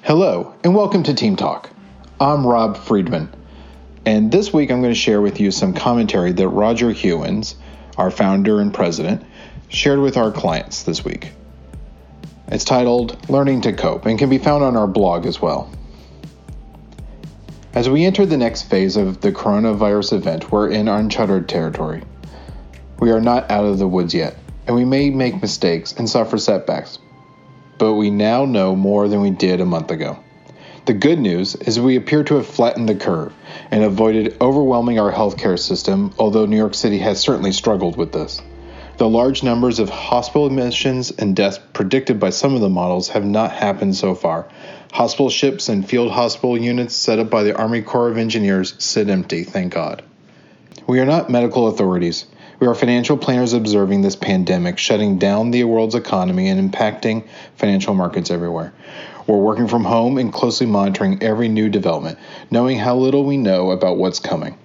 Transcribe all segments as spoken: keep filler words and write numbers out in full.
Hello, and welcome to Team Talk. I'm Rob Friedman, and this week I'm going to share with you some commentary that Roger Hewins, our founder and president, shared with our clients this week. It's titled Learning to Cope and can be found on our blog as well. As we enter the next phase of the coronavirus event, we're in uncharted territory. We are not out of the woods yet, and we may make mistakes and suffer setbacks, but we now know more than we did a month ago. The good news is we appear to have flattened the curve and avoided overwhelming our healthcare system, although New York City has certainly struggled with this. The large numbers of hospital admissions and deaths predicted by some of the models have not happened so far. Hospital ships and field hospital units set up by the Army Corps of Engineers sit empty, thank God. We are not medical authorities. We are financial planners observing this pandemic, shutting down the world's economy and impacting financial markets everywhere. We're working from home and closely monitoring every new development, knowing how little we know about what's coming.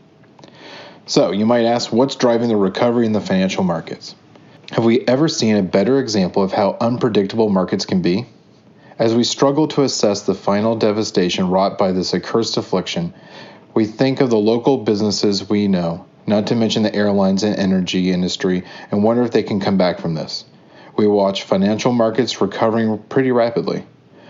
So, you might ask, what's driving the recovery in the financial markets? Have we ever seen a better example of how unpredictable markets can be? As we struggle to assess the final devastation wrought by this accursed affliction, we think of the local businesses we know, not to mention the airlines and energy industry, and wonder if they can come back from this. We watch financial markets recovering pretty rapidly.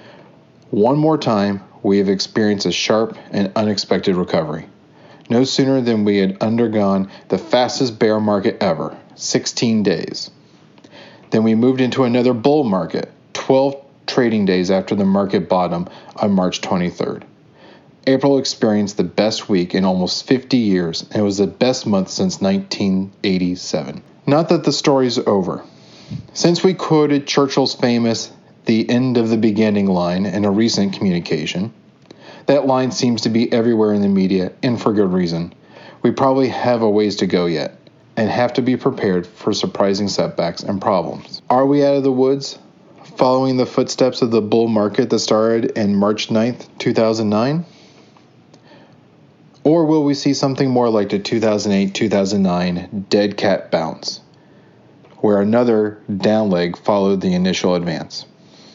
One more time, we have experienced a sharp and unexpected recovery. No sooner than we had undergone the fastest bear market ever, sixteen days. Then we moved into another bull market, twelve trading days after the market bottom on March twenty-third. April experienced the best week in almost fifty years, and it was the best month since nineteen eighty-seven. Not that the story's over. Since we quoted Churchill's famous "the end of the beginning" line in a recent communication, that line seems to be everywhere in the media, and for good reason. We probably have a ways to go yet, and have to be prepared for surprising setbacks and problems. Are we out of the woods, following the footsteps of the bull market that started in March ninth, two thousand nine? Or will we see something more like the two thousand eight to two thousand nine dead cat bounce, where another down leg followed the initial advance?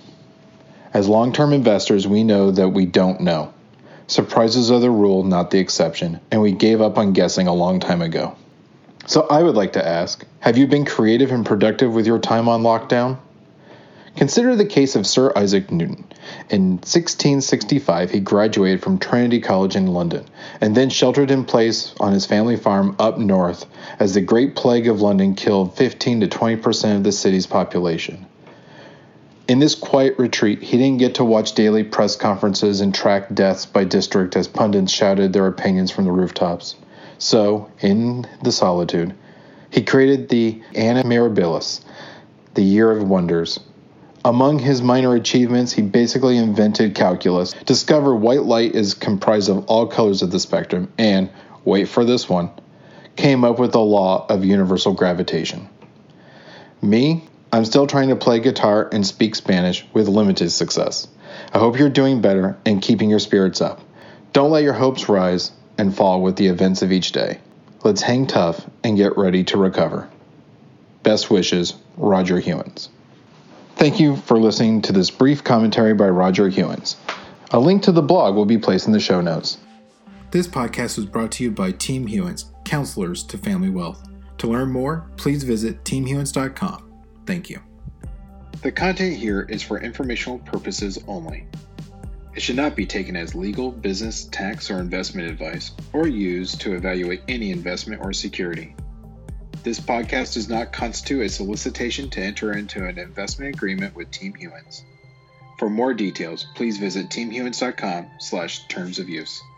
As long-term investors, we know that we don't know. Surprises are the rule, not the exception, and we gave up on guessing a long time ago. So I would like to ask, have you been creative and productive with your time on lockdown? Consider the case of Sir Isaac Newton. In sixteen sixty-five, he graduated from Trinity College in London, and then sheltered in place on his family farm up north as the Great Plague of London killed fifteen to twenty percent of the city's population. In this quiet retreat, he didn't get to watch daily press conferences and track deaths by district as pundits shouted their opinions from the rooftops. So, in the solitude, he created the Annus Mirabilis, the Year of Wonders. Among his minor achievements, he basically invented calculus, discovered white light is comprised of all colors of the spectrum, and, wait for this one, came up with the law of universal gravitation. Me? I'm still trying to play guitar and speak Spanish with limited success. I hope you're doing better and keeping your spirits up. Don't let your hopes rise and fall with the events of each day. Let's hang tough and get ready to recover. Best wishes, Roger Hewins. Thank you for listening to this brief commentary by Roger Hewins. A link to the blog will be placed in the show notes. This podcast was brought to you by Team Hewins, Counselors to Family Wealth. To learn more, please visit team hewins dot com. Thank you. The content here is for informational purposes only. It should not be taken as legal, business, tax, or investment advice, or used to evaluate any investment or security. This podcast does not constitute a solicitation to enter into an investment agreement with Team Hewins. For more details, please visit team hewins dot com slash terms of use.